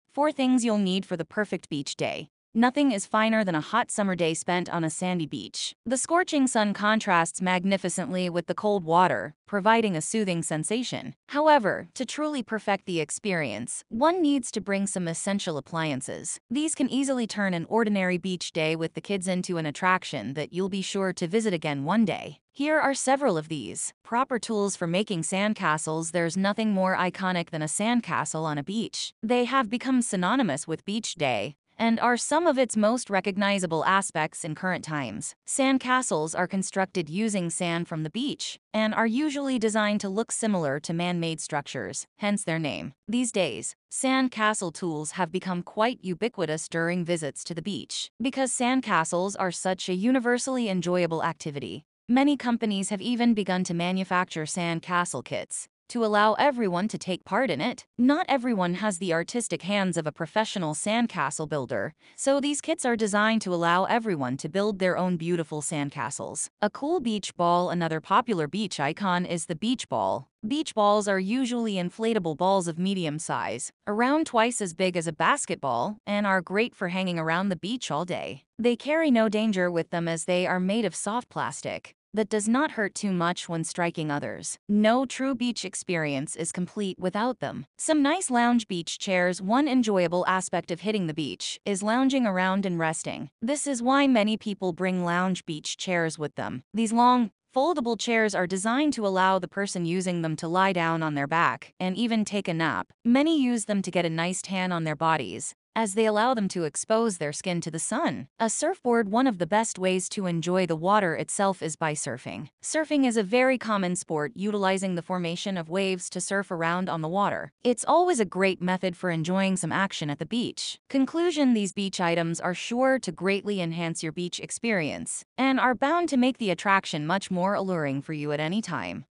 4 things you'll need for the perfect beach day. Nothing is finer than a hot summer day spent on a sandy beach. The scorching sun contrasts magnificently with the cold water, providing a soothing sensation. However, to truly perfect the experience, one needs to bring some essential appliances. These can easily turn an ordinary beach day with the kids into an attraction that you'll be sure to visit again one day. Here are several of these proper tools for making sandcastles. There's nothing more iconic than a sandcastle on a beach. They have become synonymous with beach day and are some of its most recognizable aspects in current times. Sandcastles are constructed using sand from the beach and are usually designed to look similar to man-made structures, hence their name. These days, sandcastle tools have become quite ubiquitous during visits to the beach. Because sandcastles are such a universally enjoyable activity, many companies have even begun to manufacture sandcastle kits to allow everyone to take part in it. Not everyone has the artistic hands of a professional sandcastle builder, so these kits are designed to allow everyone to build their own beautiful sandcastles. A cool beach ball. Another popular beach icon is the beach ball. Beach balls are usually inflatable balls of medium size, around twice as big as a basketball, and are great for hanging around the beach all day. They carry no danger with them as they are made of soft plastic that does not hurt too much when striking others. No true beach experience is complete without them. Some nice lounge beach chairs. One enjoyable aspect of hitting the beach is lounging around and resting. This is why many people bring lounge beach chairs with them. These long, foldable chairs are designed to allow the person using them to lie down on their back and even take a nap. Many use them to get a nice tan on their bodies, as they allow them to expose their skin to the sun. A surfboard. One of the best ways to enjoy the water itself is by surfing. Surfing is a very common sport utilizing the formation of waves to surf around on the water. It's always a great method for enjoying some action at the beach. Conclusion: these beach items are sure to greatly enhance your beach experience and are bound to make the attraction much more alluring for you at any time.